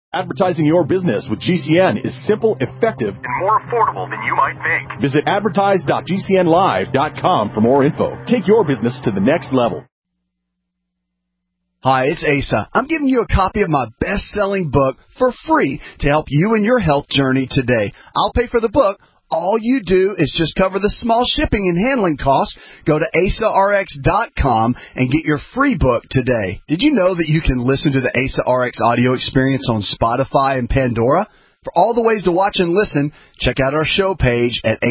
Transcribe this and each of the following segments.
Advertising your business with GCN is simple, effective, and more affordable than you might think. Visit advertise.gcnlive.com for more info. Take your business to the next level. Hi, it's Asa. I'm giving you a copy of my best-selling book for free to help you in your health journey today. I'll pay for the book. All you do is just cover the small shipping and handling costs. Go to AsaRx.com and get your free book today. Did you know that you can listen to the Asa RX audio experience on Spotify and Pandora? For all the ways to watch and listen, check out our show page at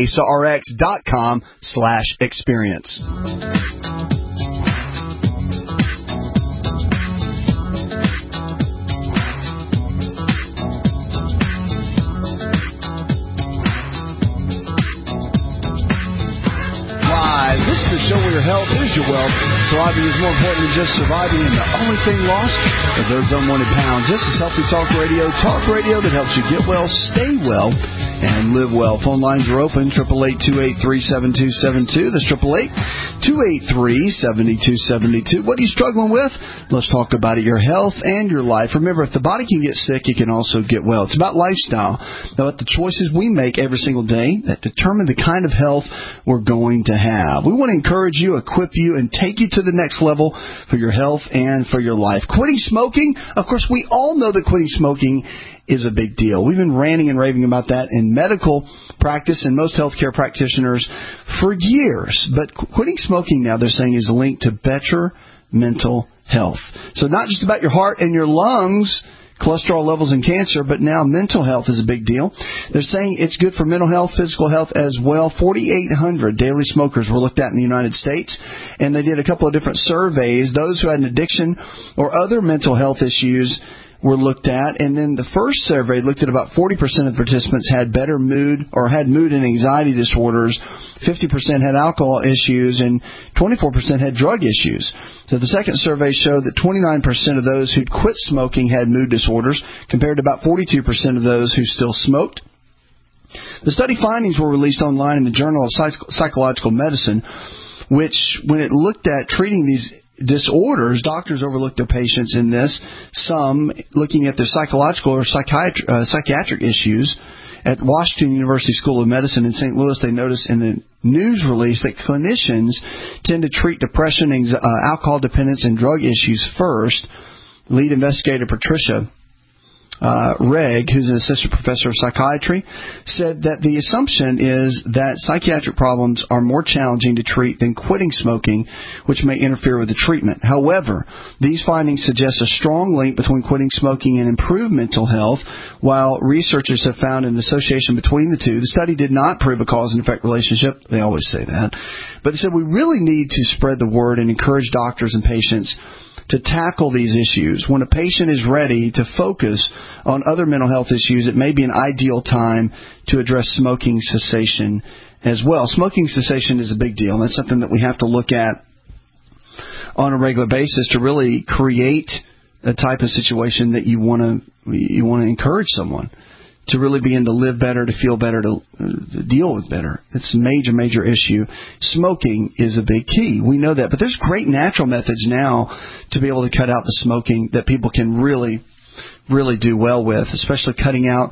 AsaRx.com/experience. This is the show where your health is your wealth. Thriving is more important than just surviving, and the only thing lost are those unwanted pounds. This is Healthy Talk Radio that helps you get well, stay well, and live well. Phone lines are open, 888-283-7272. That's 888-283-7272. What are you struggling with? Let's talk about it, your health and your life. Remember, if the body can get sick, it can also get well. It's about lifestyle, about the choices we make every single day that determine the kind of health we're going to have. We want to encourage you, equip you, and take you to the next level for your health and for your life. Quitting smoking, of course, we all know that quitting smoking is a big deal. We've been ranting and raving about that in medical practice and most healthcare practitioners for years. But quitting smoking now, they're saying, is linked to better mental health. So not just about your heart and your lungs, cholesterol levels, and cancer, but now mental health is a big deal. They're saying it's good for mental health, physical health as well. 4,800 daily smokers were looked at in the United States, and they did a couple of different surveys. Those who had an addiction or other mental health issues were looked at, and then the first survey looked at about 40% of the participants had better mood or had mood and anxiety disorders, 50% had alcohol issues, and 24% had drug issues. So the second survey showed that 29% of those who'd quit smoking had mood disorders, compared to about 42% of those who still smoked. The study findings were released online in the Journal of Psychological Medicine, which, when it looked at treating these disorders, doctors overlooked their patients in this, some looking at their psychological or psychiatric issues. At Washington University School of Medicine in St. Louis, they noticed in a news release that clinicians tend to treat depression, alcohol dependence, and drug issues first. Lead investigator Patricia Reg, who's an assistant professor of psychiatry, said that the assumption is that psychiatric problems are more challenging to treat than quitting smoking, which may interfere with the treatment. However, these findings suggest a strong link between quitting smoking and improved mental health, while researchers have found an association between the two. The study did not prove a cause and effect relationship. They always say that. But they said we really need to spread the word and encourage doctors and patients to tackle these issues. When a patient is ready to focus on other mental health issues, it may be an ideal time to address smoking cessation as well. Smoking cessation is a big deal, and that's something that we have to look at on a regular basis to really create a type of situation that you want to encourage someone to really begin to live better, to feel better, to deal with better. It's a major, major issue. Smoking is a big key. We know that. But there's great natural methods now to be able to cut out the smoking that people can really, really do well with, especially cutting out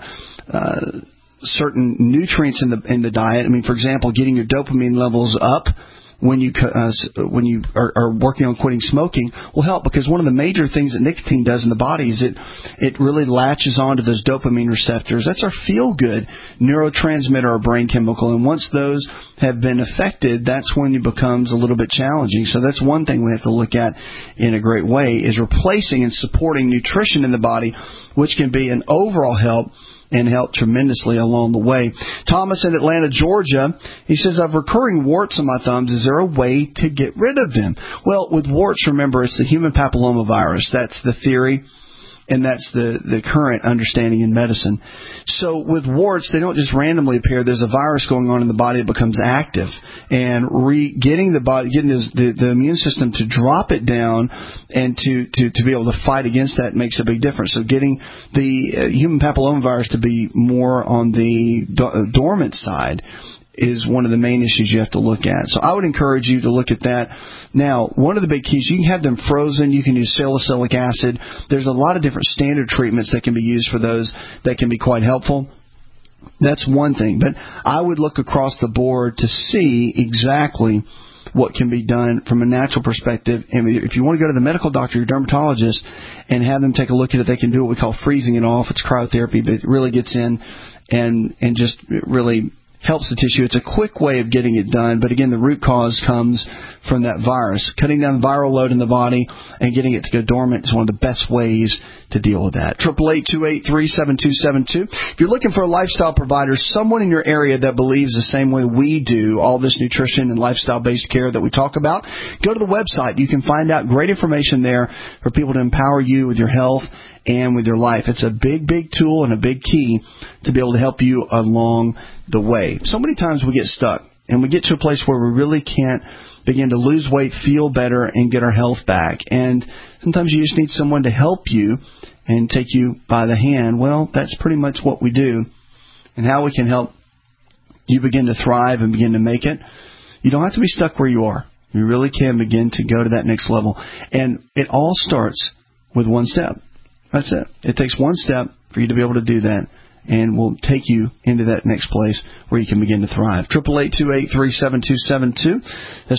certain nutrients in the diet. I mean, for example, getting your dopamine levels up when you are working on quitting smoking will help, because one of the major things that nicotine does in the body is it really latches onto those dopamine receptors. That's our feel-good neurotransmitter or brain chemical, and once those have been affected, that's when it becomes a little bit challenging. So that's one thing we have to look at in a great way, is replacing and supporting nutrition in the body, which can be an overall help and help tremendously along the way. Thomas in Atlanta, Georgia, he says, I have recurring warts on my thumbs. Is there a way to get rid of them? Well, with warts, remember, it's the human papillomavirus. That's the theory, and that's the current understanding in medicine. So with warts, they don't just randomly appear. There's a virus going on in the body that becomes active, and getting the immune system to drop it down and to be able to fight against that makes a big difference. So getting the human papillomavirus to be more on the dormant side is one of the main issues you have to look at. So I would encourage you to look at that. Now, one of the big keys, you can have them frozen. You can use salicylic acid. There's a lot of different standard treatments that can be used for those that can be quite helpful. That's one thing. But I would look across the board to see exactly what can be done from a natural perspective. And if you want to go to the medical doctor, your dermatologist, and have them take a look at it, they can do what we call freezing it off. It's cryotherapy, but it really gets in and just really helps the tissue. It's a quick way of getting it done, but again, the root cause comes from that virus. Cutting down the viral load in the body and getting it to go dormant is one of the best ways to deal with that. 888-283-7272. If you're looking for a lifestyle provider, someone in your area that believes the same way we do, all this nutrition and lifestyle-based care that we talk about, go to the website. You can find out great information there for people to empower you with your health and with your life. It's a big, big tool and a big key to be able to help you along the way. So many times we get stuck and we get to a place where we really can't begin to lose weight, feel better, and get our health back. And sometimes you just need someone to help you and take you by the hand. Well, that's pretty much what we do. And how we can help you begin to thrive and begin to make it. You don't have to be stuck where you are. You really can begin to go to that next level. And it all starts with one step. That's it. It takes one step for you to be able to do that, and will take you into that next place where you can begin to thrive. 888-283-7272. That's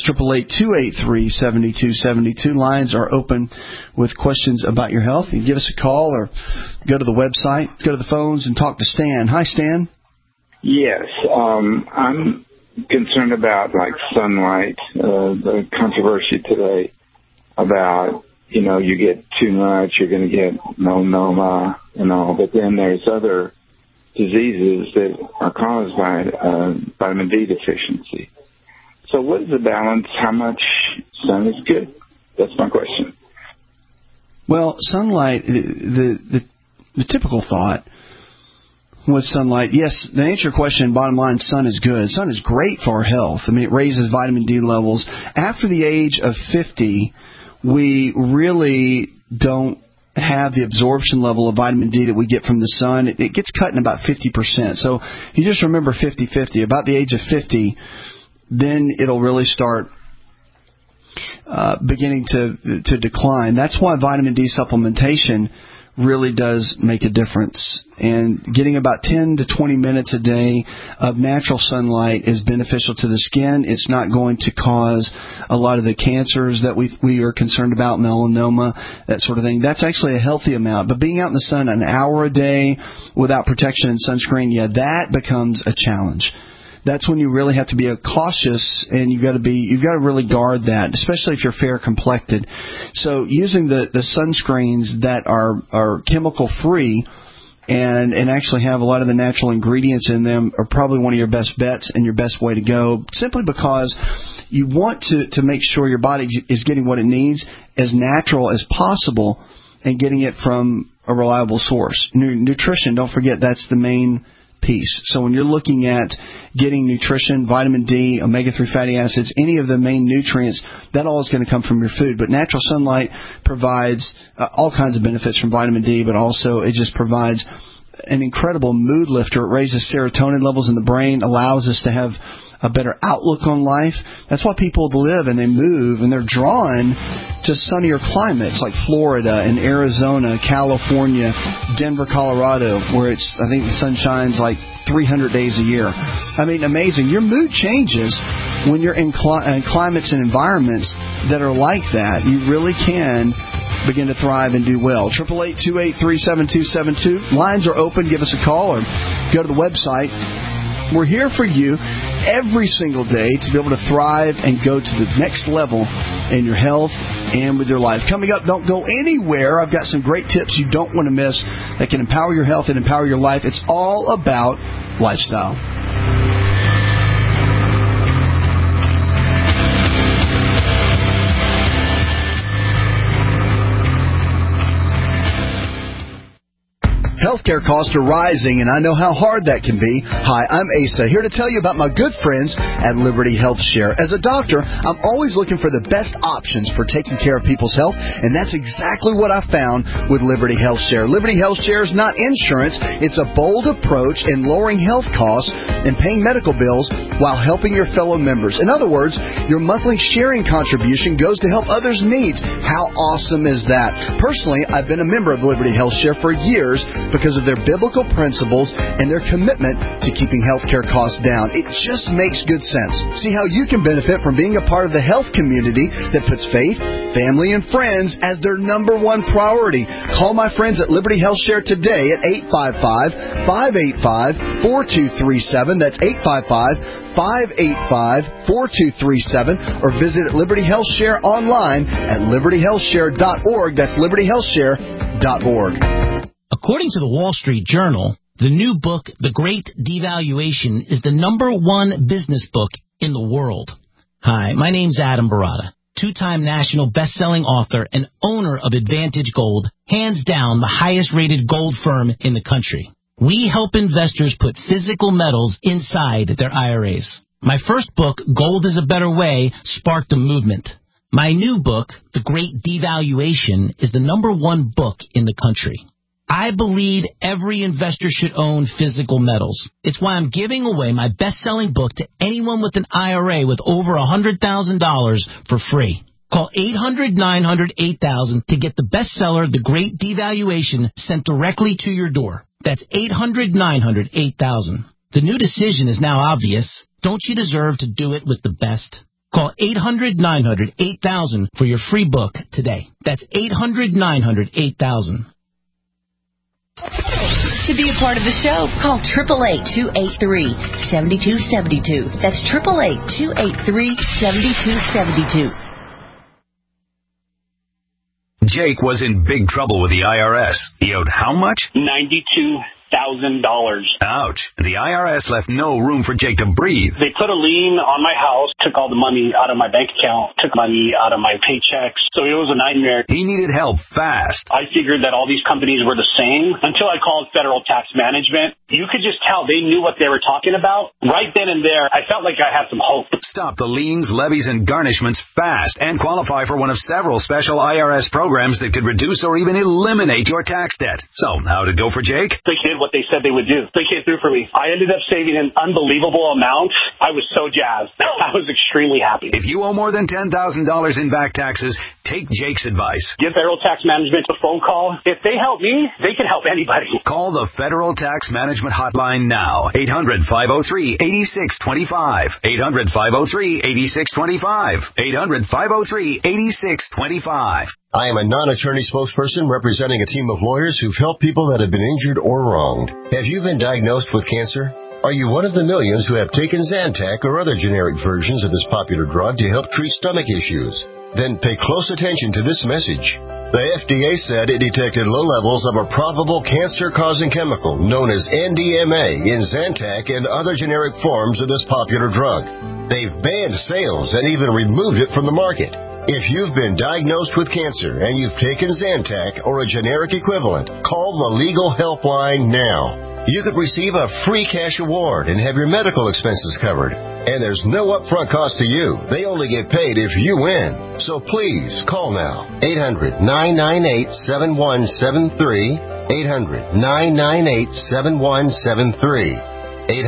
888-283-7272. Lines are open with questions about your health. You can give us a call or go to the website, go to the phones, and talk to Stan. Hi, Stan. Yes. I'm concerned about, like, sunlight, the controversy today about, you get too much, you're going to get melanoma and all, but then there's other diseases that are caused by vitamin D deficiency. So what is the balance? How much sun is good? That's my question. Well, sunlight, the typical thought with sunlight, yes, to answer your question, bottom line, sun is good. Sun is great for our health. I mean, it raises vitamin D levels. After the age of 50, we really don't have the absorption level of vitamin D that we get from the sun. It gets cut in about 50%. So you just remember 50-50. About the age of 50, then it'll really start beginning to decline. That's why vitamin D supplementation really does make a difference. And getting about 10 to 20 minutes a day of natural sunlight is beneficial to the skin. It's not going to cause a lot of the cancers that we are concerned about, melanoma, that sort of thing. That's actually a healthy amount. But being out in the sun an hour a day without protection and sunscreen, that becomes a challenge. That's when you really have to be cautious, and you've got to really guard that, especially if you're fair complected. So using the sunscreens that are chemical free and actually have a lot of the natural ingredients in them are probably one of your best bets and your best way to go, simply because you want to make sure your body is getting what it needs as natural as possible and getting it from a reliable source. Nutrition, don't forget, that's the main piece. So when you're looking at getting nutrition, vitamin D, omega-3 fatty acids, any of the main nutrients, that all is going to come from your food. But natural sunlight provides all kinds of benefits from vitamin D, but also it just provides an incredible mood lifter. It raises serotonin levels in the brain, allows us to have a better outlook on life. That's why people live and they move and they're drawn to sunnier climates like Florida and Arizona, California, Denver, Colorado, where I think the sun shines like 300 days a year. I mean, amazing. Your mood changes when you're in climates and environments that are like that. You really can begin to thrive and do well. 888-283-7272. Lines are open. Give us a call or go to the website. We're here for you every single day to be able to thrive and go to the next level in your health and with your life. Coming up, don't go anywhere. I've got some great tips you don't want to miss that can empower your health and empower your life. It's all about lifestyle. Healthcare costs are rising, and I know how hard that can be. Hi, I'm Asa, here to tell you about my good friends at Liberty Health Share. As a doctor, I'm always looking for the best options for taking care of people's health, and that's exactly what I found with Liberty Health Share. Liberty Health Share is not insurance. It's a bold approach in lowering health costs and paying medical bills while helping your fellow members. In other words, your monthly sharing contribution goes to help others' needs. How awesome is that? Personally, I've been a member of Liberty Health Share for years because of their biblical principles and their commitment to keeping healthcare costs down. It just makes good sense. See how you can benefit from being a part of the health community that puts faith, family, and friends as their number one priority. Call my friends at Liberty Health Share today at 855-585-4237. That's 855-585-4237, or visit Liberty Health Share online at libertyhealthshare.org. That's libertyhealthshare.org. According to the Wall Street Journal, the new book, The Great Devaluation, is the #1 business book in the world. Hi, my name's Adam Barata, two-time national best-selling author and owner of Advantage Gold, hands down the highest-rated gold firm in the country. We help investors put physical metals inside their IRAs. My first book, Gold is a Better Way, sparked a movement. My new book, The Great Devaluation, is the #1 book in the country. I believe every investor should own physical metals. It's why I'm giving away my best-selling book to anyone with an IRA with over $100,000 for free. Call 800-900-8000 to get the bestseller, The Great Devaluation, sent directly to your door. That's 800-900-8000. The new decision is now obvious. Don't you deserve to do it with the best? Call 800-900-8000 for your free book today. That's 800-900-8000. To be a part of the show, call 888-283-7272. That's 888-283-7272. Jake was in big trouble with the IRS. He owed how much? $92,000. Ouch. The IRS left no room for Jake to breathe. They put a lien on my house, took all the money out of my bank account, took money out of my paychecks. So it was a nightmare. He needed help fast. I figured that all these companies were the same until I called Federal Tax Management. You could just tell they knew what they were talking about. Right then and there, I felt like I had some hope. Stop the liens, levies, and garnishments fast and qualify for one of several special IRS programs that could reduce or even eliminate your tax debt. So, how'd it go for Jake? They did what they said they would do. They came through for me. I ended up saving an unbelievable amount. I was so jazzed. I was extremely happy. If you owe more than $10,000 in back taxes, take Jake's advice. Give Federal Tax Management a phone call. If they help me, they can help anybody. Call the Federal Tax Management Hotline now. 800-503-8625. 800-503-8625. 800-503-8625. I am a non-attorney spokesperson representing a team of lawyers who've helped people that have been injured or wronged. Have you been diagnosed with cancer? Are you one of the millions who have taken Zantac or other generic versions of this popular drug to help treat stomach issues? Then pay close attention to this message. The FDA said it detected low levels of a probable cancer-causing chemical known as NDMA in Zantac and other generic forms of this popular drug. They've banned sales and even removed it from the market. If you've been diagnosed with cancer and you've taken Zantac or a generic equivalent, call the Legal Helpline now. You could receive a free cash award and have your medical expenses covered. And there's no upfront cost to you. They only get paid if you win. So please, call now. 800-998-7173. 800-998-7173.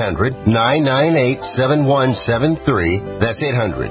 800-998-7173. That's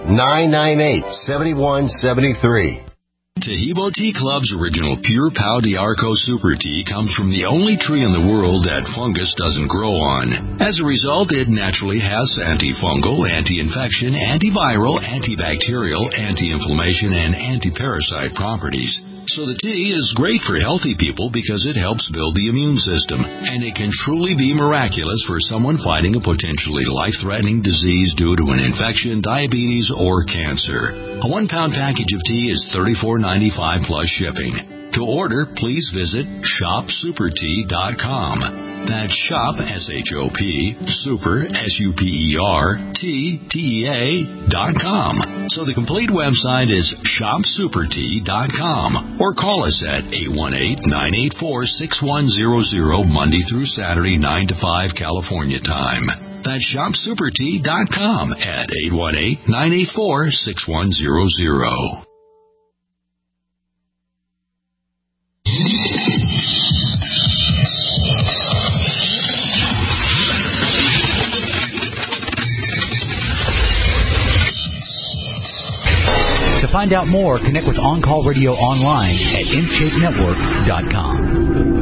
800-998-7173. Taheebo Tea Club's original Pure Pau d'Arco Super Tea comes from the only tree in the world that fungus doesn't grow on. As a result, it naturally has antifungal, anti-infection, antiviral, antibacterial, anti-inflammation, and anti-parasite properties. So the tea is great for healthy people because it helps build the immune system, and it can truly be miraculous for someone fighting a potentially life-threatening disease due to an infection, diabetes, or cancer. A 1-pound package of tea is $34.95 plus shipping. To order, please visit shopsupertea.com. That's shop, S-H-O-P, super, S-U-P-E-R-T-T-E-A.com. So the complete website is shopsupertea.com. Or call us at 818-984-6100 Monday through Saturday, 9 to 5 California time. That's shopsupertea.com at 818-984-6100. To find out more, connect with On Call Radio online at InShapeNetwork.com.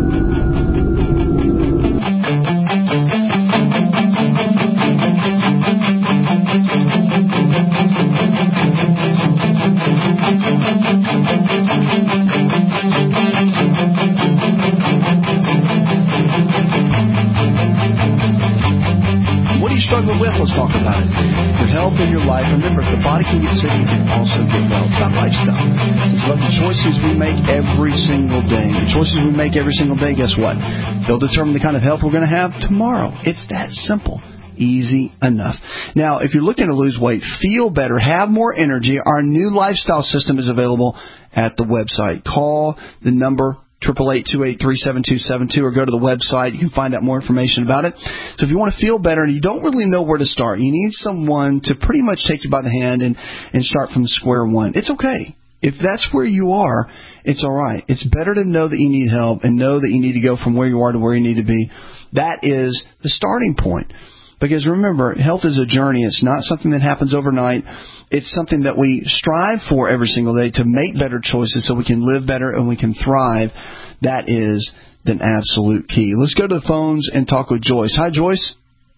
What are you struggling with? Let's talk about it. Your health and your life. Remember, if the body can get sick, it can also get well. It's about lifestyle. It's about the choices we make every single day. The choices we make every single day, guess what? They'll determine the kind of health we're going to have tomorrow. It's that simple. Easy enough. Now, if you're looking to lose weight, feel better, have more energy, our new lifestyle system is available at the website. Call the number 888-283-7272 or go to the website. You can find out more information about it. So if you want to feel better and you don't really know where to start, you need someone to pretty much take you by the hand and start from square one. It's okay. If that's where you are, it's all right. It's better to know that you need help and know that you need to go from where you are to where you need to be. That is the starting point. Because remember, health is a journey. It's not something that happens overnight. It's something that we strive for every single day to make better choices so we can live better and we can thrive. That is the absolute key. Let's go to the phones and talk with Joyce. Hi, Joyce.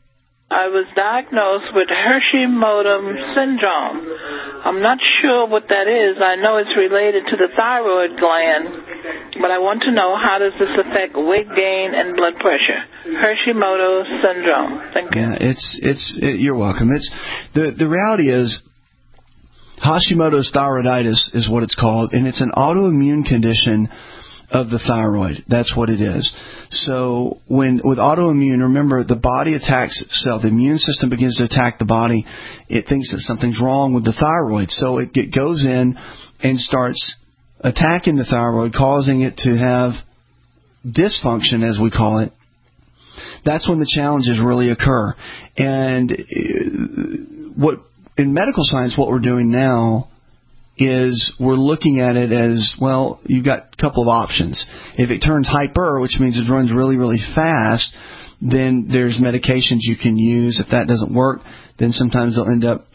I was diagnosed with Hashimoto's syndrome. I'm not sure what that is. I know it's related to the thyroid gland, but I want to know, how does this affect weight gain and blood pressure? Hashimoto's syndrome. Thank you. Yeah, you're welcome. It's the reality is Hashimoto's thyroiditis is what it's called, and it's an autoimmune condition of the thyroid. That's what it is. So with autoimmune, remember, the body attacks itself. The immune system begins to attack the body. It thinks that something's wrong with the thyroid. So it goes in and starts attacking the thyroid, causing it to have dysfunction, as we call it. That's when the challenges really occur. And in medical science, what we're doing now is we're looking at it as, well, you've got a couple of options. If it turns hyper, which means it runs really, really fast, then there's medications you can use. If that doesn't work, then sometimes they'll end up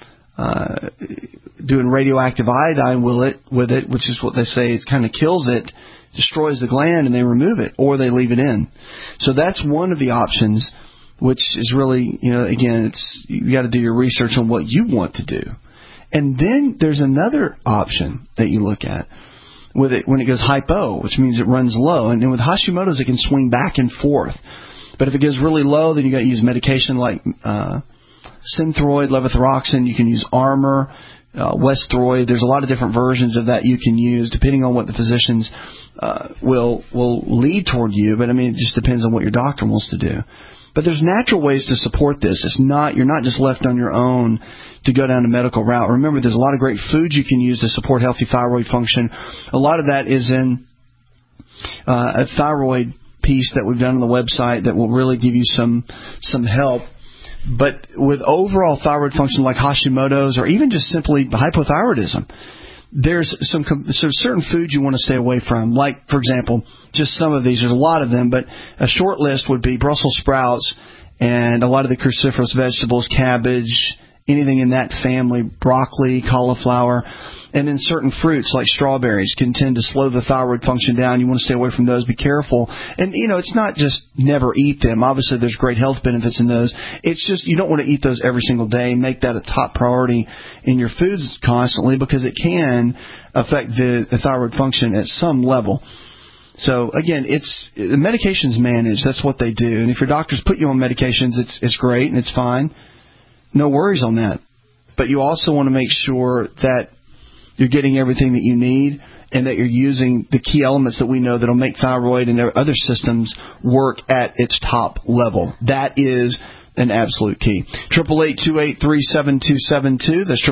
doing radioactive iodine with it, which is what they say, it kind of kills it, destroys the gland, and they remove it, or they leave it in. So that's one of the options, which is really, again, you got to do your research on what you want to do. And then there's another option that you look at with it when it goes hypo, which means it runs low. And with Hashimoto's, it can swing back and forth. But if it goes really low, then you got to use medication like Synthroid, levothyroxine. You can use Armour, Westroid. There's a lot of different versions of that you can use depending on what the physicians will lead toward you. But, it just depends on what your doctor wants to do. But there's natural ways to support this. You're not just left on your own to go down the medical route. Remember, there's a lot of great foods you can use to support healthy thyroid function. A lot of that is in a thyroid piece that we've done on the website that will really give you some help. But with overall thyroid function like Hashimoto's or even just simply hypothyroidism, there's certain foods you want to stay away from. Like, for example, just some of these. There's a lot of them, but a short list would be Brussels sprouts and a lot of the cruciferous vegetables, cabbage, anything in that family, broccoli, cauliflower, and then certain fruits like strawberries can tend to slow the thyroid function down. You want to stay away from those. Be careful. And, it's not just never eat them. Obviously, there's great health benefits in those. It's just you don't want to eat those every single day. Make that a top priority in your foods constantly because it can affect the thyroid function at some level. So, again, the medications managed. That's what they do. And if your doctors put you on medications, it's great and it's fine. No worries on that. But you also want to make sure that you're getting everything that you need, and that you're using the key elements that we know that will make thyroid and other systems work at its top level. That is an absolute key. 888-283-7272. That's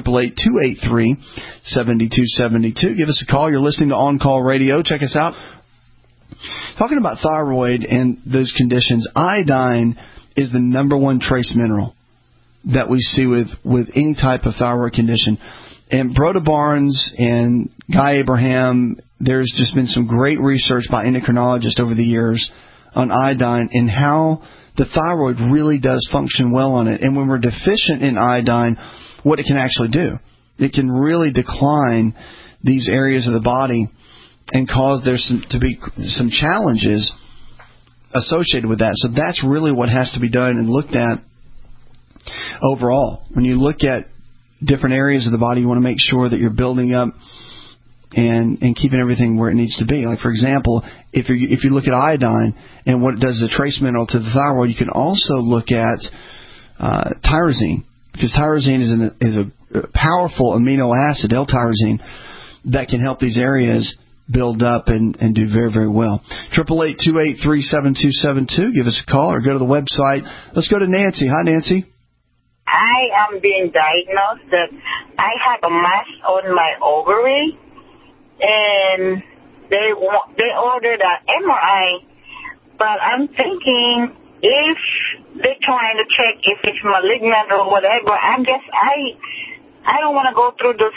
888-283-7272. Give us a call. You're listening to On Call Radio. Check us out. Talking about thyroid and those conditions, iodine is the number one trace mineral that we see with any type of thyroid condition. And Broda Barnes and Guy Abraham, there's just been some great research by endocrinologists over the years on iodine and how the thyroid really does function well on it. And when we're deficient in iodine, what it can actually do, it can really decline these areas of the body and cause there to be some challenges associated with that. So that's really what has to be done and looked at overall. When you look at different areas of the body, you want to make sure that you're building up and keeping everything where it needs to be. Like, for example, if you look at iodine and what it does as a trace mineral to the thyroid, you can also look at tyrosine, because tyrosine is a powerful amino acid, L-tyrosine, that can help these areas build up and do very, very well. 888-283-7272. Give us a call or go to the website. Let's go to Nancy. Hi, Nancy. I am being diagnosed that I have a mass on my ovary, and they ordered an MRI, but I'm thinking if they're trying to check if it's malignant or whatever, I don't want to go through this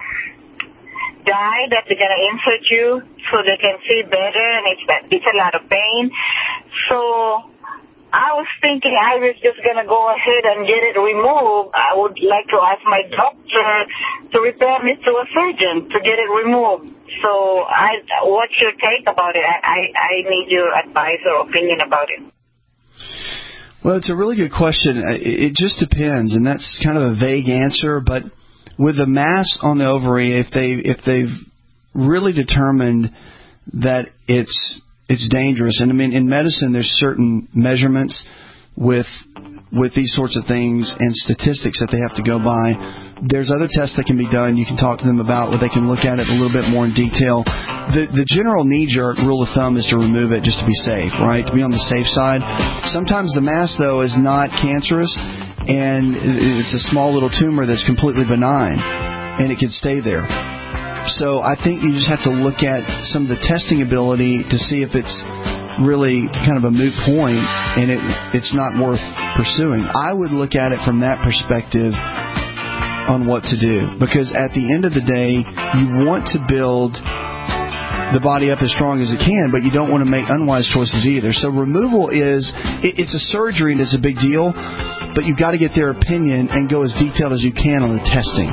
dye that they're going to insert you so they can see better, and it's a lot of pain. So I was thinking I was just going to go ahead and get it removed. I would like to ask my doctor to refer me to a surgeon to get it removed. So what's your take about it? I need your advice or opinion about it. Well, it's a really good question. It just depends, and that's kind of a vague answer. But with the mass on the ovary, if they've really determined that it's dangerous, and I mean in medicine there's certain measurements with these sorts of things and statistics that they have to go by. There's other tests that can be done. You can talk to them about where they can look at it a little bit more in detail. The general knee-jerk rule of thumb is to remove it just to be safe, right? To be on the safe side. Sometimes the mass, though, is not cancerous, and it's a small little tumor that's completely benign, and it can stay there. So I think you just have to look at some of the testing ability to see if it's really kind of a moot point and it's not worth pursuing. I would look at it from that perspective on what to do, because at the end of the day, you want to build the body up as strong as it can, but you don't want to make unwise choices either. So removal it's a surgery and it's a big deal, but you've got to get their opinion and go as detailed as you can on the testing.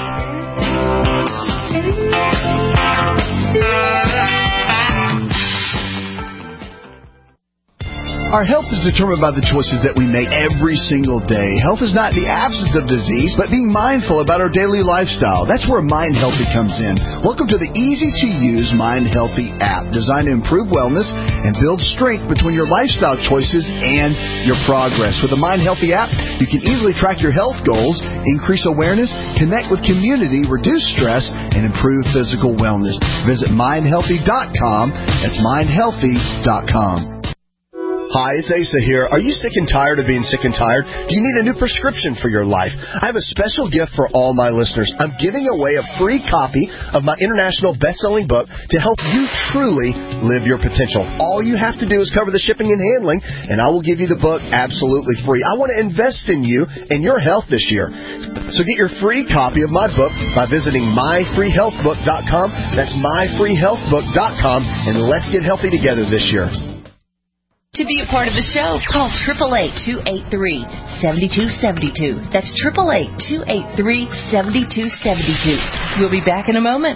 Our health is determined by the choices that we make every single day. Health is not the absence of disease, but being mindful about our daily lifestyle. That's where Mind Healthy comes in. Welcome to the easy-to-use Mind Healthy app, designed to improve wellness and build strength between your lifestyle choices and your progress. With the Mind Healthy app, you can easily track your health goals, increase awareness, connect with community, reduce stress, and improve physical wellness. Visit mindhealthy.com. That's mindhealthy.com. Hi, it's Asa here. Are you sick and tired of being sick and tired? Do you need a new prescription for your life? I have a special gift for all my listeners. I'm giving away a free copy of my international best-selling book to help you truly live your potential. All you have to do is cover the shipping and handling, and I will give you the book absolutely free. I want to invest in you and your health this year. So get your free copy of my book by visiting myfreehealthbook.com. That's myfreehealthbook.com, and let's get healthy together this year. To be a part of the show, call 888-283-7272. That's 888-283-7272. We'll be back in a moment.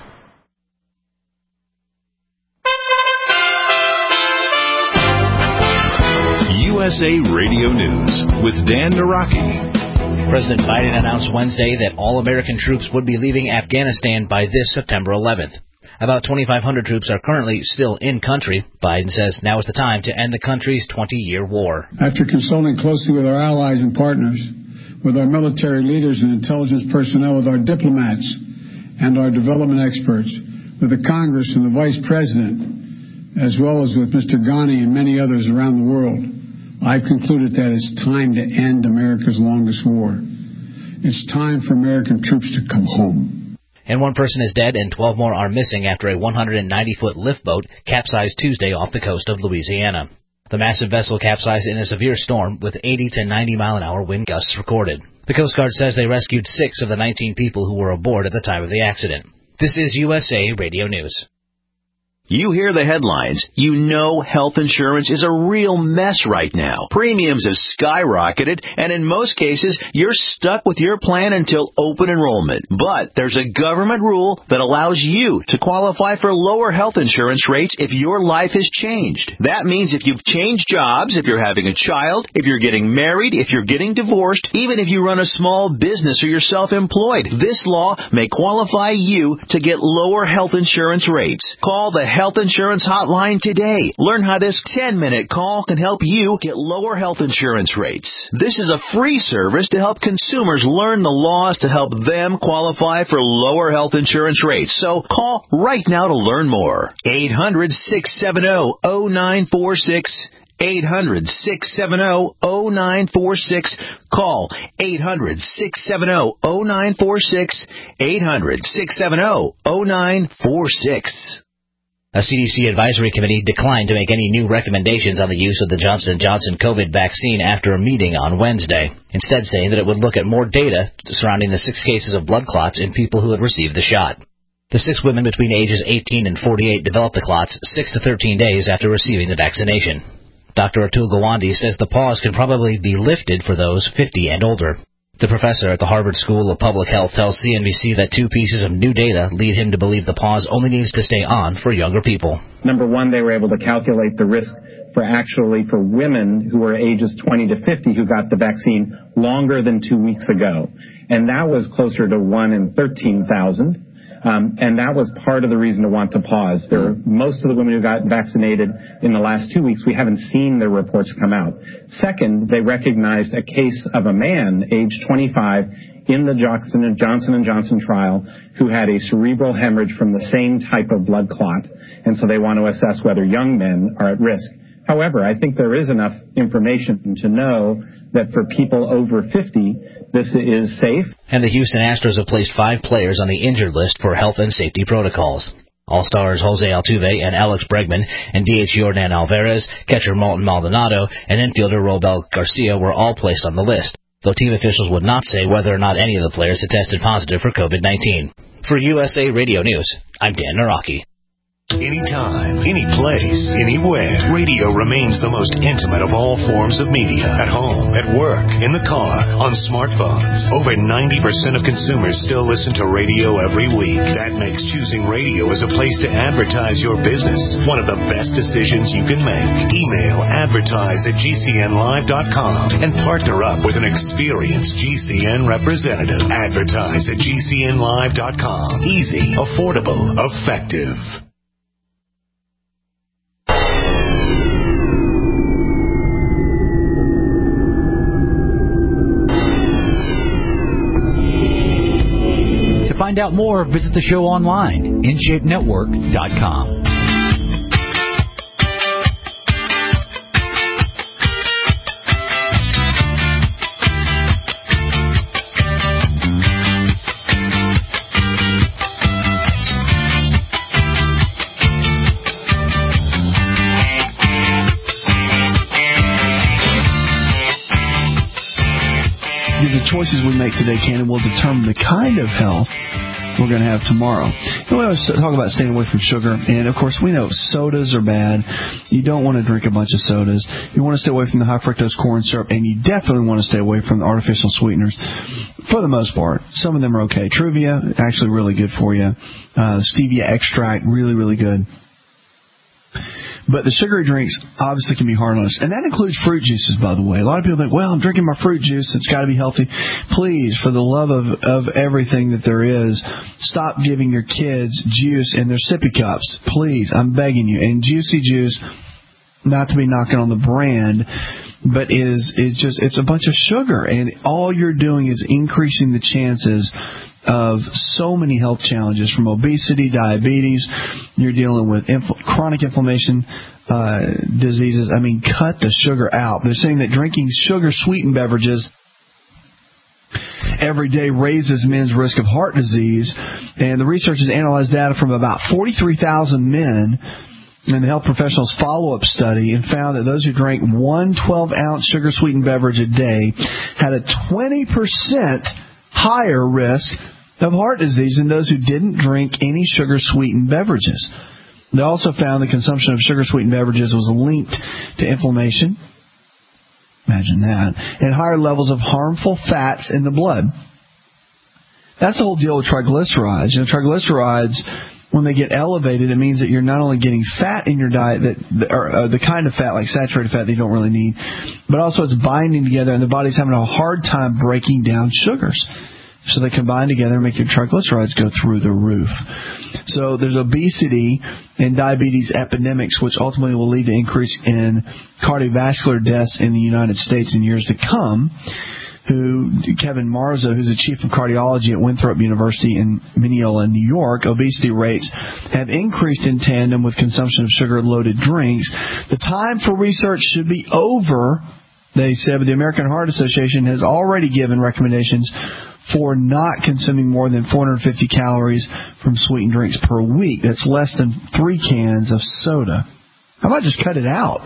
USA Radio News with Dan Naraki. President Biden announced Wednesday that all American troops would be leaving Afghanistan by this September 11th. About 2,500 troops are currently still in country. Biden says now is the time to end the country's 20-year war. After consulting closely with our allies and partners, with our military leaders and intelligence personnel, with our diplomats and our development experts, with the Congress and the Vice President, as well as with Mr. Ghani and many others around the world, I've concluded that it's time to end America's longest war. It's time for American troops to come home. And one person is dead and 12 more are missing after a 190-foot lift boat capsized Tuesday off the coast of Louisiana. The massive vessel capsized in a severe storm with 80 to 90-mile-an-hour wind gusts recorded. The Coast Guard says they rescued 6 of the 19 people who were aboard at the time of the accident. This is USA Radio News. You hear the headlines. You know health insurance is a real mess right now. Premiums have skyrocketed, and in most cases, you're stuck with your plan until open enrollment. But there's a government rule that allows you to qualify for lower health insurance rates if your life has changed. That means if you've changed jobs, if you're having a child, if you're getting married, if you're getting divorced, even if you run a small business or you're self-employed, this law may qualify you to get lower health insurance rates. Call the Health Insurance Hotline today. Learn how this 10-minute call can help you get lower health insurance rates. This is a free service to help consumers learn the laws to help them qualify for lower health insurance rates. So call right now to learn more. 800-670-0946. 800-670-0946. Call 800-670-0946. 800-670-0946. A CDC advisory committee declined to make any new recommendations on the use of the Johnson & Johnson COVID vaccine after a meeting on Wednesday, instead saying that it would look at more data surrounding the 6 cases of blood clots in people who had received the shot. The 6 women between ages 18 and 48 developed the clots 6 to 13 days after receiving the vaccination. Dr. Atul Gawande says the pause can probably be lifted for those 50 and older. The professor at the Harvard School of Public Health tells CNBC that 2 pieces of new data lead him to believe the pause only needs to stay on for younger people. Number one, they were able to calculate the risk for women who were ages 20 to 50 who got the vaccine longer than 2 weeks ago. And that was closer to 1 in 13,000. And that was part of the reason to want to pause. Most of the women who got vaccinated in the last 2 weeks, we haven't seen their reports come out. Second, they recognized a case of a man, age 25, in the Johnson & Johnson trial who had a cerebral hemorrhage from the same type of blood clot. And so they want to assess whether young men are at risk. However, I think there is enough information to know that for people over 50, this is safe. And the Houston Astros have placed 5 players on the injured list for health and safety protocols. All-stars Jose Altuve and Alex Bregman and DH Yordan Alvarez, catcher Malton Maldonado, and infielder Robel Garcia were all placed on the list, though team officials would not say whether or not any of the players had tested positive for COVID-19. For USA Radio News, I'm Dan Naraki. Anytime, any place, anywhere, radio remains the most intimate of all forms of media. At home, at work, in the car, on smartphones. Over 90% of consumers still listen to radio every week. That makes choosing radio as a place to advertise your business one of the best decisions you can make. Email advertise@gcnlive.com and partner up with an experienced GCN representative. Advertise at gcnlive.com. Easy, affordable, effective. To find out more, visit the show online, InShapeNetwork.com. The choices we make today, Cannon, will determine the kind of health we're going to have tomorrow. And we always talk about staying away from sugar, and of course we know sodas are bad. You don't want to drink a bunch of sodas. You want to stay away from the high fructose corn syrup, and you definitely want to stay away from the artificial sweeteners for the most part. Some of them are okay. Truvia, actually really good for you. Stevia extract, really, really good. But the sugary drinks obviously can be hard on us. And that includes fruit juices, by the way. A lot of people think, well, I'm drinking my fruit juice. It's got to be healthy. Please, for the love of everything that there is, stop giving your kids juice in their sippy cups. Please, I'm begging you. And Juicy Juice, not to be knocking on the brand, but it's a bunch of sugar. And all you're doing is increasing the chances of so many health challenges, from obesity, diabetes. You're dealing with chronic inflammation, diseases. I mean, cut the sugar out. They're saying that drinking sugar-sweetened beverages every day raises men's risk of heart disease. And the researchers analyzed data from about 43,000 men in the Health Professionals follow-up study and found that those who drank one 12-ounce sugar-sweetened beverage a day had a 20% higher risk of heart disease than those who didn't drink any sugar-sweetened beverages. They also found the consumption of sugar-sweetened beverages was linked to inflammation. Imagine that. And higher levels of harmful fats in the blood. That's the whole deal with triglycerides. Triglycerides, when they get elevated, it means that you're not only getting fat in your diet, or the kind of fat like saturated fat that you don't really need, but also it's binding together and the body's having a hard time breaking down sugars. So they combine together and make your triglycerides go through the roof. So there's obesity and diabetes epidemics, which ultimately will lead to increase in cardiovascular deaths in the United States in years to come. Kevin Marza, who's the chief of cardiology at Winthrop University in Mineola, New York, obesity rates have increased in tandem with consumption of sugar-loaded drinks. The time for research should be over, they said, but the American Heart Association has already given recommendations for not consuming more than 450 calories from sweetened drinks per week. That's less than 3 cans of soda. How about just cut it out?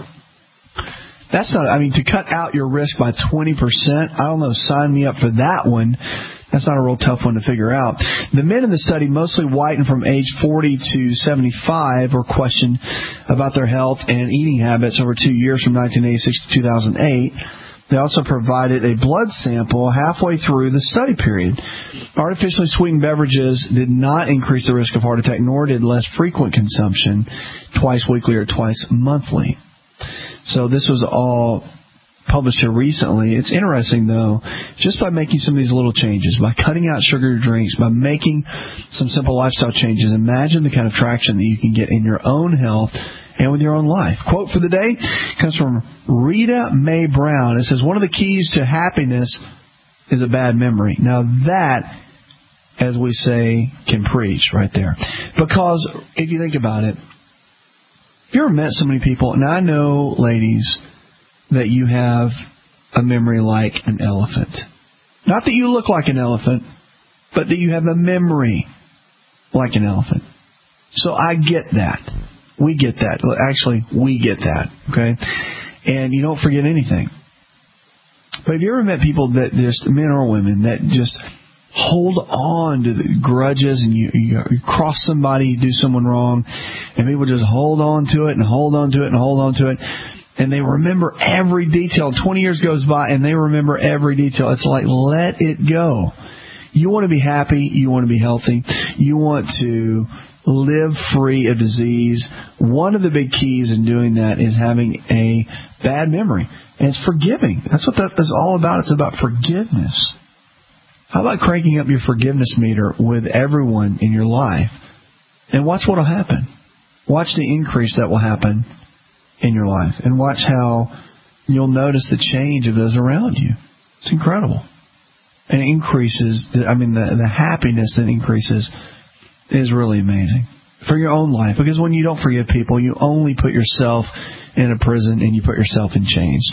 That's not, to cut out your risk by 20%, I don't know, sign me up for that one. That's not a real tough one to figure out. The men in the study, mostly white and from age 40 to 75, were questioned about their health and eating habits over 2 years from 1986 to 2008. They also provided a blood sample halfway through the study period. Artificially sweetened beverages did not increase the risk of heart attack, nor did less frequent consumption, twice weekly or twice monthly. So this was all published here recently. It's interesting, though, just by making some of these little changes, by cutting out sugary drinks, by making some simple lifestyle changes, imagine the kind of traction that you can get in your own health and with your own life. Quote for the day comes from Rita Mae Brown. It says, one of the keys to happiness is a bad memory. Now that, as we say, can preach right there. Because if you think about it, have you ever met so many people? And I know, ladies, that you have a memory like an elephant. Not that you look like an elephant, but that you have a memory like an elephant. So I get that. We get that. Actually, we get that. Okay? And you don't forget anything. But have you ever met people that just, men or women, that just hold on to the grudges, and you cross somebody, you do someone wrong, and people just hold on to it and hold on to it and hold on to it, and they remember every detail. 20 years goes by and they remember every detail. It's like, let it go. You want to be happy, you want to be healthy, you want to live free of disease. One of the big keys in doing that is having a bad memory, and it's forgiving. That's what that is all about. It's about forgiveness. How about cranking up your forgiveness meter with everyone in your life? And watch what will happen. Watch the increase that will happen in your life. And watch how you'll notice the change of those around you. It's incredible. And it increases, the happiness that increases is really amazing. For your own life. Because when you don't forgive people, you only put yourself in a prison and you put yourself in chains.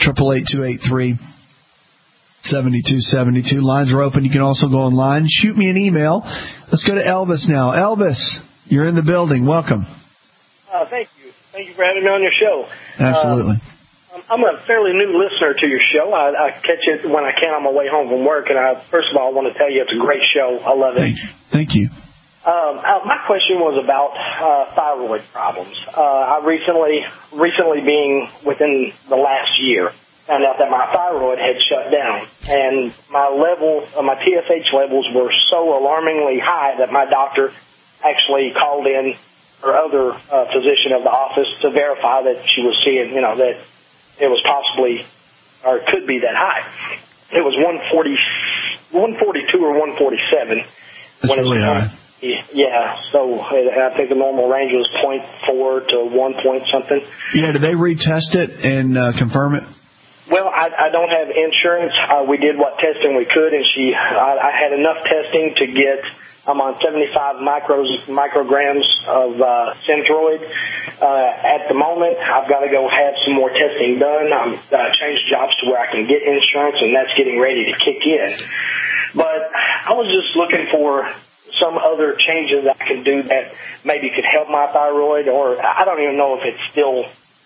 888-283-7272. Lines are open. You can also go online. Shoot me an email. Let's go to Elvis now. Elvis, you're in the building. Welcome. Thank you. Thank you for having me on your show. Absolutely. I'm a fairly new listener to your show. I catch it when I can on my way home from work. And first of all, I want to tell you it's a great show. I love it. Thank you. My question was about thyroid problems. I recently being within the last year, found out that my thyroid had shut down, and my TSH levels were so alarmingly high that my doctor actually called in her other physician of the office to verify that she was seeing, that it was possibly or could be that high. It was 142 or 147. That's really high. Yeah, so I think the normal range was 0.4 to 1 point something. Yeah, did they retest it and confirm it? Well, I don't have insurance. We did what testing we could, and I had enough testing to get. I'm on 75 micrograms of Synthroid. At the moment, I've got to go have some more testing done. I'm changed jobs to where I can get insurance, and that's getting ready to kick in. But I was just looking for some other changes I can do that maybe could help my thyroid, or I don't even know if it's still,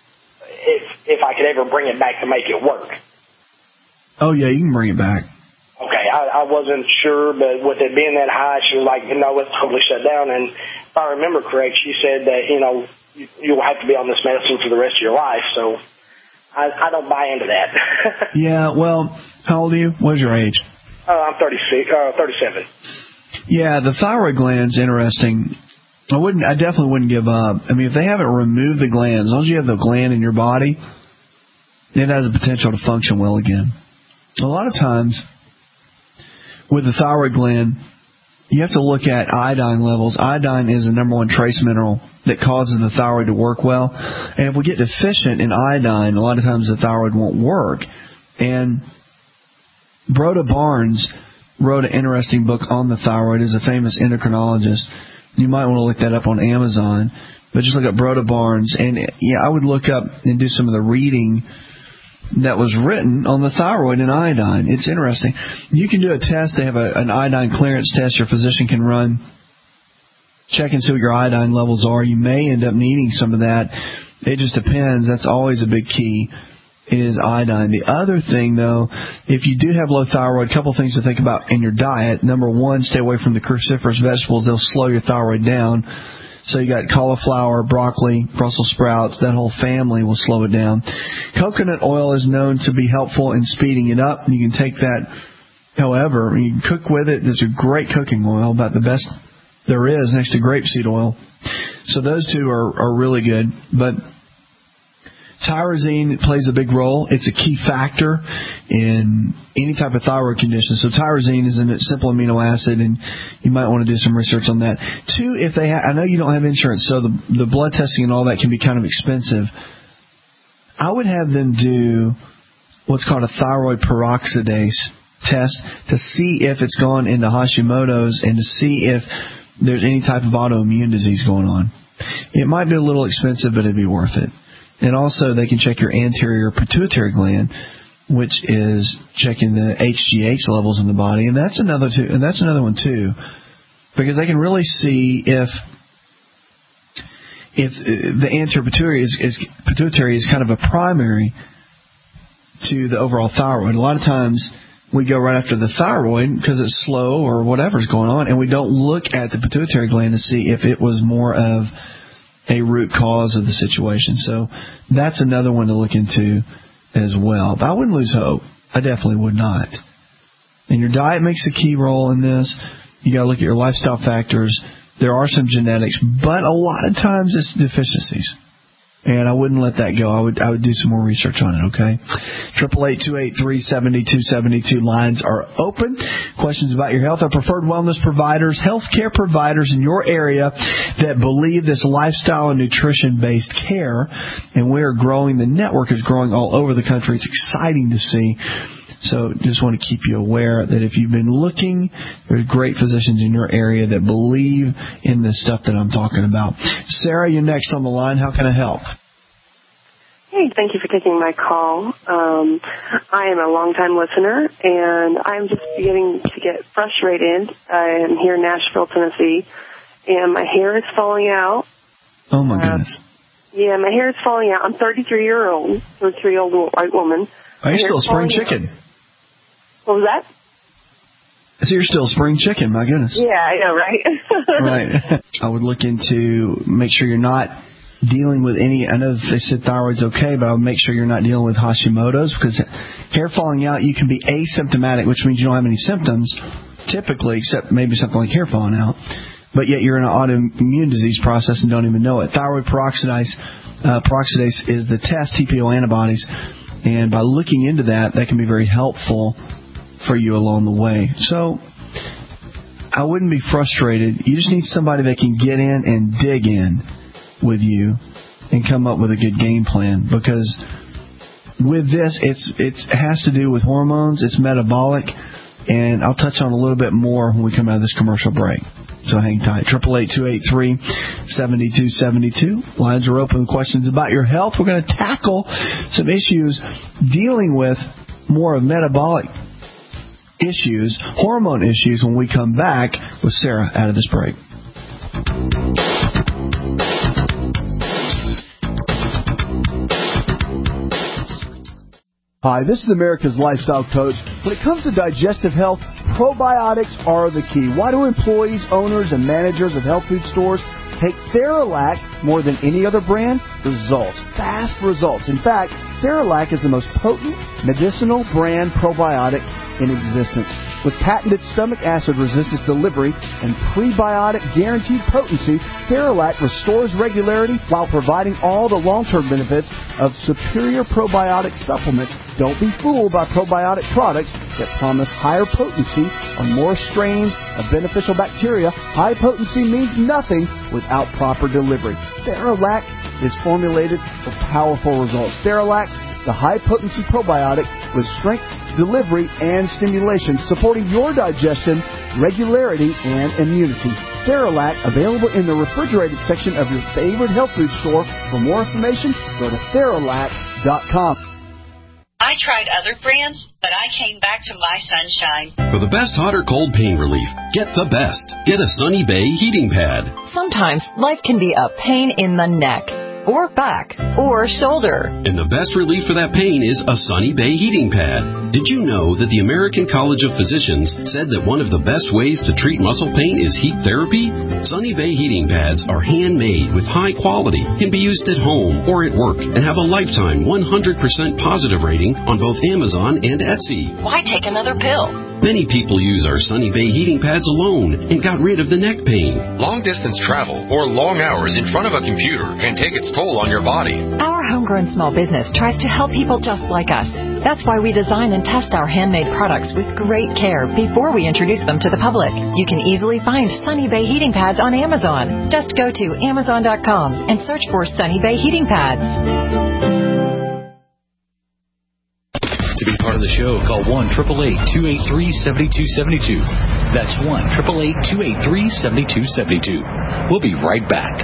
if I could ever bring it back to make it work. Oh, yeah, you can bring it back. Okay, I wasn't sure, but with it being that high, she was like, no, it's totally shut down. And if I remember correct, she said that, you'll have to be on this medicine for the rest of your life. So I don't buy into that. Yeah, well, how old are you? What is your age? I'm 37. Yeah, the thyroid gland's interesting. I definitely wouldn't give up. I mean, if they haven't removed the gland, as long as you have the gland in your body, it has the potential to function well again. A lot of times, with the thyroid gland, you have to look at iodine levels. Iodine is the number one trace mineral that causes the thyroid to work well. And if we get deficient in iodine, a lot of times the thyroid won't work. And Broda Barnes wrote an interesting book on the thyroid. He's a famous endocrinologist. You might want to look that up on Amazon. But just look up Broda Barnes. And I would look up and do some of the reading that was written on the thyroid and iodine. It's interesting. You can do a test. They have an iodine clearance test your physician can run. Check and see what your iodine levels are. You may end up needing some of that. It just depends. That's always a big key, is iodine. The other thing, though, if you do have low thyroid, a couple things to think about in your diet. Number one, stay away from the cruciferous vegetables. They'll slow your thyroid down. So you got cauliflower, broccoli, Brussels sprouts. That whole family will slow it down. Coconut oil is known to be helpful in speeding it up. You can take that, however, you can cook with it. There's a great cooking oil, about the best there is next to grapeseed oil. So those two are really good. But tyrosine plays a big role. It's a key factor in any type of thyroid condition. So tyrosine is a simple amino acid, and you might want to do some research on that. Two, if they I know you don't have insurance, so the blood testing and all that can be kind of expensive. I would have them do what's called a thyroid peroxidase test to see if it's gone into Hashimoto's and to see if there's any type of autoimmune disease going on. It might be a little expensive, but it'd be worth it. And also, they can check your anterior pituitary gland, which is checking the HGH levels in the body, and that's another one too, because they can really see if the anterior pituitary is kind of a primary to the overall thyroid. A lot of times we go right after the thyroid because it's slow or whatever's going on, and we don't look at the pituitary gland to see if it was more of a root cause of the situation. So that's another one to look into as well. But I wouldn't lose hope. I definitely would not. And your diet makes a key role in this. You got to look at your lifestyle factors. There are some genetics, but a lot of times it's deficiencies. And I wouldn't let that go. I would do some more research on it, okay? 888-283-7272 lines are open. Questions about your health. Our preferred wellness providers, healthcare providers in your area that believe this lifestyle and nutrition-based care. And we're growing. The network is growing all over the country. It's exciting to see. So just want to keep you aware that if you've been looking, there's great physicians in your area that believe in this stuff that I'm talking about. Sarah, you're next on the line. How can I help? Hey, thank you for taking my call. I am a longtime listener, and I'm just beginning to get frustrated. I am here in Nashville, Tennessee, and my hair is falling out. Oh, my goodness. Yeah, my hair is falling out. I'm 33-year-old white woman. Are you still spring chicken? What was that? So you're still spring chicken, my goodness. Yeah, I know, right? Right. I would look into, make sure you're not dealing with any, I know they said thyroid's okay, but I would make sure you're not dealing with Hashimoto's, because hair falling out, you can be asymptomatic, which means you don't have any symptoms, typically, except maybe something like hair falling out, but yet you're in an autoimmune disease process and don't even know it. Thyroid peroxidase is the test, TPO antibodies, and by looking into that, that can be very helpful for you along the way. So I wouldn't be frustrated. You just need somebody that can get in and dig in with you and come up with a good game plan, because with this, it has to do with hormones. It's metabolic, and I'll touch on a little bit more when we come out of this commercial break. So hang tight. 888-283-7272. Lines are open. Questions about your health. We're going to tackle some issues dealing with more of metabolic issues, hormone issues, when we come back with Sarah out of this break. Hi, this is America's Lifestyle Coach. When it comes to digestive health, probiotics are the key. Why do employees, owners, and managers of health food stores take Theralac more than any other brand? Results. Fast results. In fact, Theralac is the most potent medicinal brand probiotic in existence. With patented stomach acid resistance delivery and prebiotic guaranteed potency, Theralac restores regularity while providing all the long-term benefits of superior probiotic supplements. Don't be fooled by probiotic products that promise higher potency or more strains of beneficial bacteria. High potency means nothing without proper delivery. Theralac is formulated for powerful results. Theralac, the high-potency probiotic with strength, delivery, and stimulation, supporting your digestion, regularity, and immunity. Theralac, available in the refrigerated section of your favorite health food store. For more information, go to Theralac.com. I tried other brands, but I came back to My Sunshine. For the best hot or cold pain relief, get the best. Get a Sunny Bay heating pad. Sometimes life can be a pain in the neck, or back, or shoulder. And the best relief for that pain is a Sunny Bay heating pad. Did you know that the American College of Physicians said that one of the best ways to treat muscle pain is heat therapy? Sunny Bay heating pads are handmade with high quality, can be used at home or at work, and have a lifetime 100% positive rating on both Amazon and Etsy. Why take another pill? Many people use our Sunny Bay heating pads alone and got rid of the neck pain. Long-distance travel or long hours in front of a computer can take its toll on your body. Our homegrown small business tries to help people just like us. That's why we design and test our handmade products with great care before we introduce them to the public. You can easily find Sunny Bay heating pads on Amazon. Just go to Amazon.com and search for Sunny Bay heating pads. To be part of the show, call 1-888-283-7272. That's 1-888-283-7272. We'll be right back.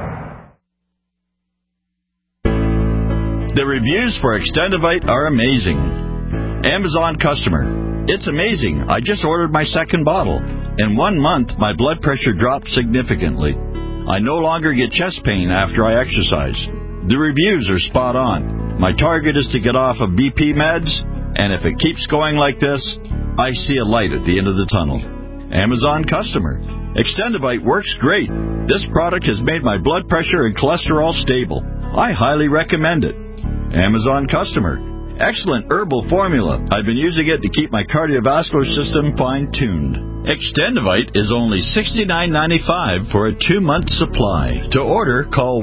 The reviews for Extendivite are amazing. Amazon customer. It's amazing. I just ordered my second bottle. In 1 month, my blood pressure dropped significantly. I no longer get chest pain after I exercise. The reviews are spot on. My target is to get off of BP meds, and if it keeps going like this, I see a light at the end of the tunnel. Amazon customer. Extendivite works great. This product has made my blood pressure and cholesterol stable. I highly recommend it. Amazon customer. Excellent herbal formula. I've been using it to keep my cardiovascular system fine-tuned. Extendivite is only $69.95 for a 2-month supply. To order, call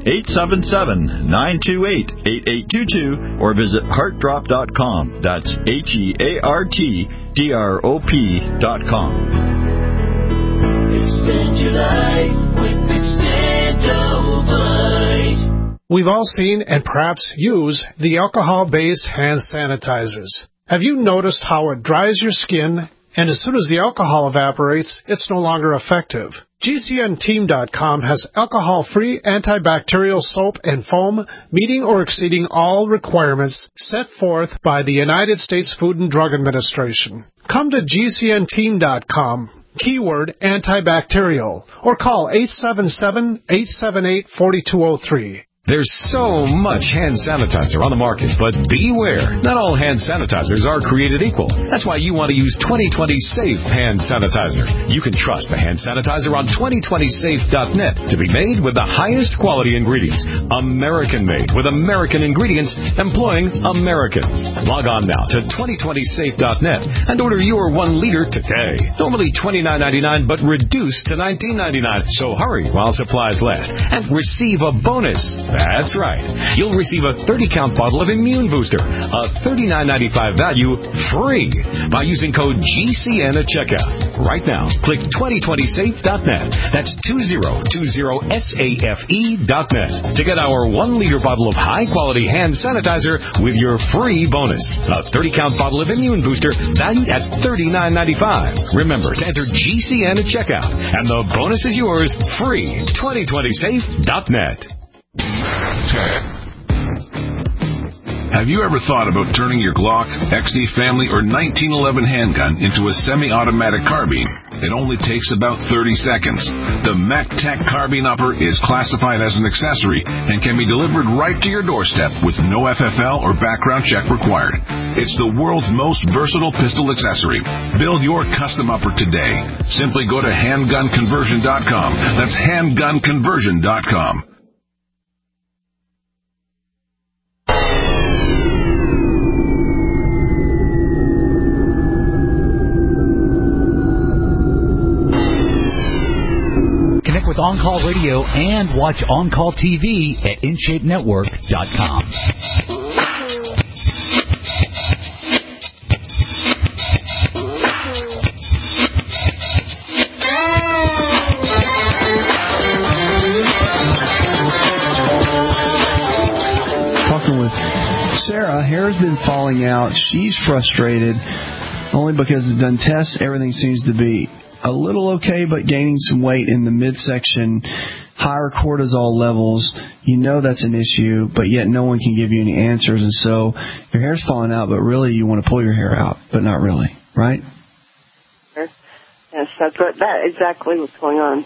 1-877-928-8822 or visit heartdrop.com. That's HEARTDROP.com. Extend your life with Extendivite. We've all seen and perhaps use the alcohol-based hand sanitizers. Have you noticed how it dries your skin, and as soon as the alcohol evaporates, it's no longer effective? GCNteam.com has alcohol-free antibacterial soap and foam meeting or exceeding all requirements set forth by the United States Food and Drug Administration. Come to GCNteam.com. Keyword antibacterial, or call 877-878-4203. There's so much hand sanitizer on the market, but beware. Not all hand sanitizers are created equal. That's why you want to use 2020 Safe Hand Sanitizer. You can trust the hand sanitizer on 2020safe.net to be made with the highest quality ingredients. American-made with American ingredients employing Americans. Log on now to 2020safe.net and order your 1 liter today. Normally $29.99, but reduced to $19.99. So hurry while supplies last and receive a bonus. That's right. You'll receive a 30-count bottle of Immune Booster, a $39.95 value, free by using code GCN at checkout. Right now, click 2020safe.net. That's 2020safe.net to get our 1-liter bottle of high-quality hand sanitizer with your free bonus. A 30-count bottle of Immune Booster valued at $39.95. Remember to enter GCN at checkout, and the bonus is yours free. 2020safe.net. Have you ever thought about turning your Glock, XD Family, or 1911 handgun into a semi-automatic carbine? It only takes about 30 seconds. The MacTech Carbine Upper is classified as an accessory and can be delivered right to your doorstep with no FFL or background check required. It's the world's most versatile pistol accessory. Build your custom upper today. Simply go to handgunconversion.com. That's handgunconversion.com. Connect with On Call Radio and watch On Call TV at InShapeNetwork.com. Talking with Sarah, hair's been falling out. She's frustrated only because it's done tests. Everything seems to be a little okay, but gaining some weight in the midsection, higher cortisol levels. You know that's an issue, but yet no one can give you any answers. And so your hair's falling out, but really you want to pull your hair out, but not really, right? Yes, that's exactly what's going on.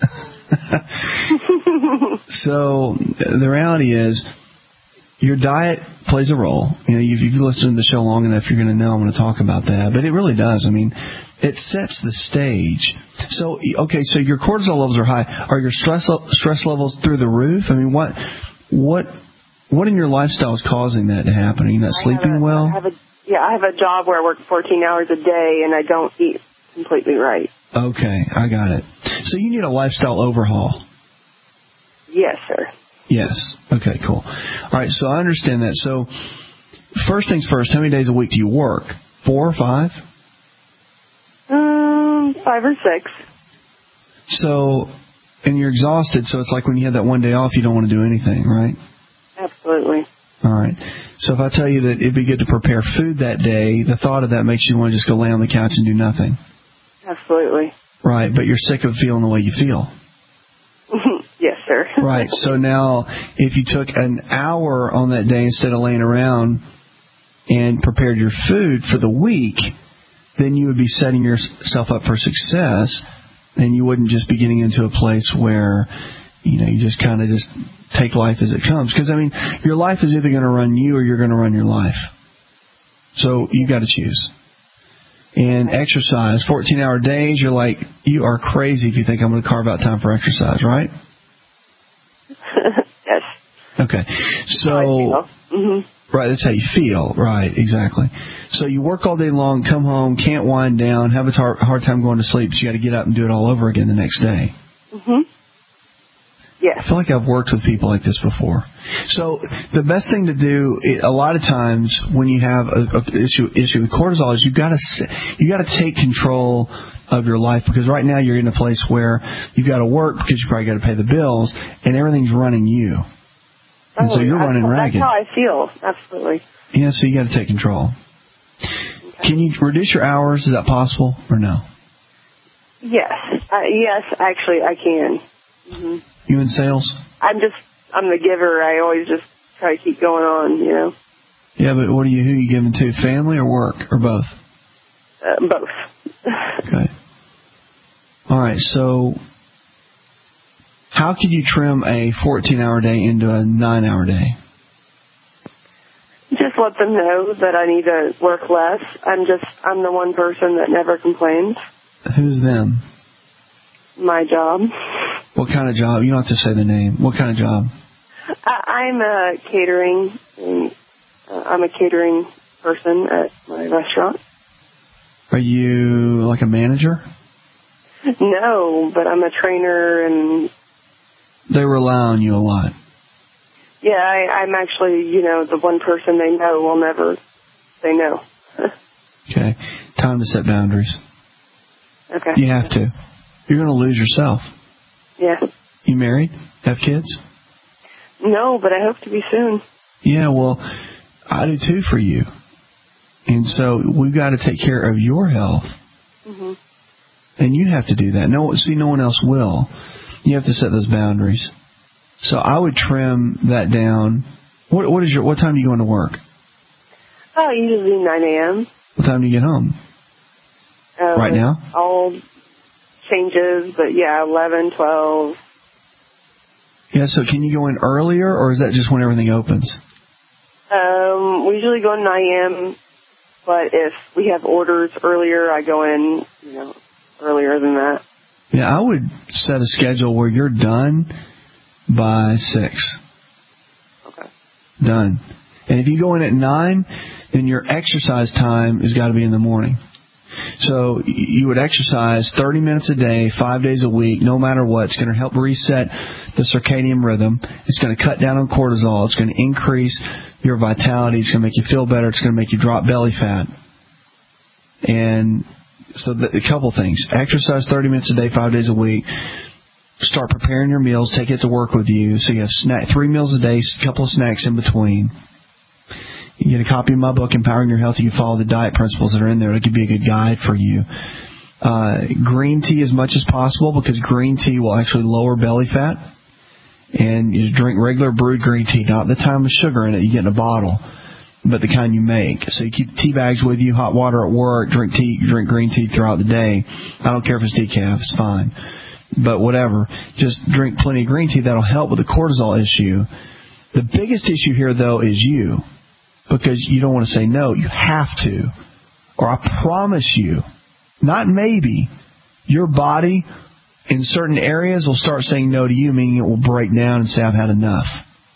So the reality is your diet plays a role. You know, if you've listened to the show long enough, you're going to know I'm going to talk about that. But it really does. I mean, it sets the stage. So, okay, so your cortisol levels are high. Are your stress levels through the roof? I mean, what in your lifestyle is causing that to happen? Are you not sleeping well? I have a job where I work 14 hours a day, and I don't eat completely right. Okay, I got it. So you need a lifestyle overhaul. Yes, sir. Yes. Okay, cool. All right, so I understand that. So first things first, how many days a week do you work? 4 or 5? 5 or 6. So, and you're exhausted, so it's like when you have that one day off, you don't want to do anything, right? Absolutely. All right. So if I tell you that it'd be good to prepare food that day, the thought of that makes you want to just go lay on the couch and do nothing. Absolutely. Right, but you're sick of feeling the way you feel. Yes, sir. Right. So now, if you took an hour on that day instead of laying around and prepared your food for the week, then you would be setting yourself up for success, and you wouldn't just be getting into a place where, you know, you just kind of just take life as it comes. Because, I mean, your life is either going to run you or you're going to run your life. So you got to choose. And exercise, 14-hour days, you're like, you are crazy if you think I'm going to carve out time for exercise, right? Yes. Okay. So, right, that's how you feel. Right, exactly. So you work all day long, come home, can't wind down, have a hard time going to sleep, but you got to get up and do it all over again the next day. Yes. I feel like I've worked with people like this before. So the best thing to do, a lot of times when you have an issue with cortisol, is you got to take control of your life, because right now you're in a place where you got to work because you probably got to pay the bills, and everything's running you. And so you're running ragged. That's how I feel. Absolutely. Yeah, so you got to take control. Okay. Can you reduce your hours? Is that possible or no? Yes. Yes, actually, I can. You in sales? I'm the giver. I always just try to keep going on, you know. Yeah, but who are you giving to? Family or work or both? Both. Okay. All right, so how could you trim a 14-hour day into a 9-hour day? Just let them know that I need to work less. I'm the one person that never complains. Who's them? My job. What kind of job? You don't have to say the name. What kind of job? I'm a catering. I'm a catering person at my restaurant. Are you like a manager? No, but I'm a trainer, and they rely on you a lot. Yeah, I'm actually, the one person they know will never say no. Okay. Time to set boundaries. Okay. You have to. You're going to lose yourself. Yeah. You married? Have kids? No, but I hope to be soon. Yeah, well, I do too for you. And so we've got to take care of your health. Mm-hmm. And you have to do that. No one else will. You have to set those boundaries. So I would trim that down. What time do you go into work? Oh, usually 9 a.m. What time do you get home? Right now? All changes, but 11, 12. Yeah, so can you go in earlier, or is that just when everything opens? We usually go in 9 a.m., but if we have orders earlier, I go in, earlier than that. Yeah, I would set a schedule where you're done by 6. Okay. Done. And if you go in at 9, then your exercise time has got to be in the morning. So you would exercise 30 minutes a day, 5 days a week, no matter what. It's going to help reset the circadian rhythm. It's going to cut down on cortisol. It's going to increase your vitality. It's going to make you feel better. It's going to make you drop belly fat. And so a couple things. Exercise 30 minutes a day, 5 days a week. Start preparing your meals. Take it to work with you. So you have 3 meals a day, a couple of snacks in between. You get a copy of my book, Empowering Your Health. You can follow the diet principles that are in there. It could be a good guide for you. Green tea as much as possible, because green tea will actually lower belly fat. And you drink regular brewed green tea, not the time with sugar in it you get in a bottle, but the kind you make. So you keep tea bags with you, hot water at work, drink green tea throughout the day. I don't care if it's decaf, it's fine. But whatever, just drink plenty of green tea. That'll help with the cortisol issue. The biggest issue here, though, is you. Because you don't want to say no. You have to. Or I promise you, not maybe, your body in certain areas will start saying no to you, meaning it will break down and say, I've had enough.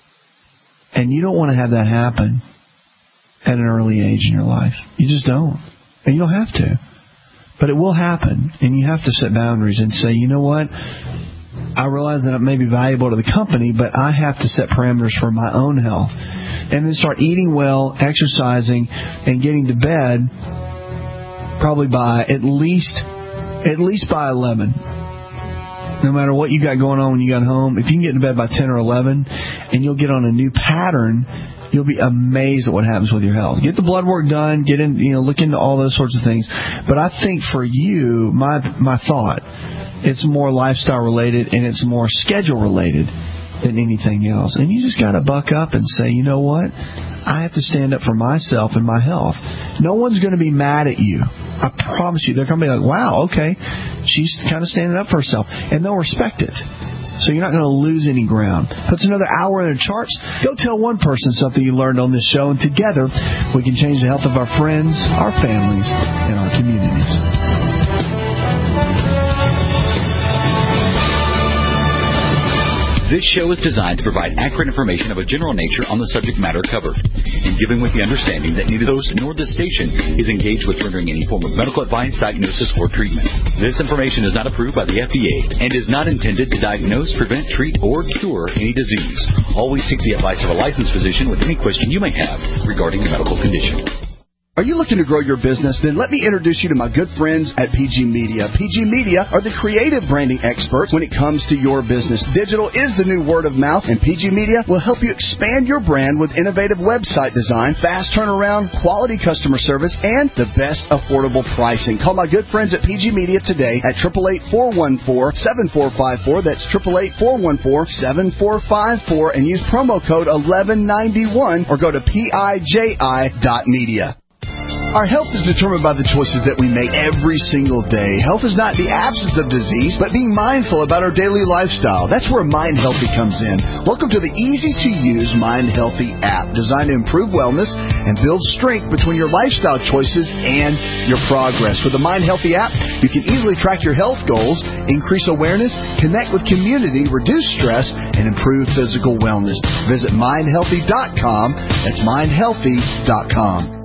And you don't want to have that happen at an early age in your life. You just don't. And you don't have to. But it will happen. And you have to set boundaries and say, you know what? I realize that it may be valuable to the company, but I have to set parameters for my own health. And then start eating well, exercising, and getting to bed probably by at least by 11. No matter what you got going on when you got home, if you can get to bed by 10 or 11 and you'll get on a new pattern, you'll be amazed at what happens with your health. Get the blood work done, get in, look into all those sorts of things. But I think for you, my thought, it's more lifestyle related and it's more schedule related than anything else. And you just got to buck up and say, you know what? I have to stand up for myself and my health. No one's going to be mad at you. I promise you. They're going to be like, wow, okay, she's kind of standing up for herself. And they'll respect it. So you're not going to lose any ground. Puts another hour in the charts. Go tell one person something you learned on this show, and together we can change the health of our friends, our families, and our communities. This show is designed to provide accurate information of a general nature on the subject matter covered, and given with the understanding that neither the host nor the station is engaged with rendering any form of medical advice, diagnosis, or treatment. This information is not approved by the FDA and is not intended to diagnose, prevent, treat, or cure any disease. Always seek the advice of a licensed physician with any question you may have regarding a medical condition. Are you looking to grow your business? Then let me introduce you to my good friends at PG Media. PG Media are the creative branding experts when it comes to your business. Digital is the new word of mouth, and PG Media will help you expand your brand with innovative website design, fast turnaround, quality customer service, and the best affordable pricing. Call my good friends at PG Media today at 888-414-7454. That's 888-414-7454, and use promo code 1191 or go to PIJI.media. Our health is determined by the choices that we make every single day. Health is not the absence of disease, but being mindful about our daily lifestyle. That's where Mind Healthy comes in. Welcome to the easy-to-use Mind Healthy app, designed to improve wellness and build strength between your lifestyle choices and your progress. With the Mind Healthy app, you can easily track your health goals, increase awareness, connect with community, reduce stress, and improve physical wellness. Visit mindhealthy.com. That's mindhealthy.com.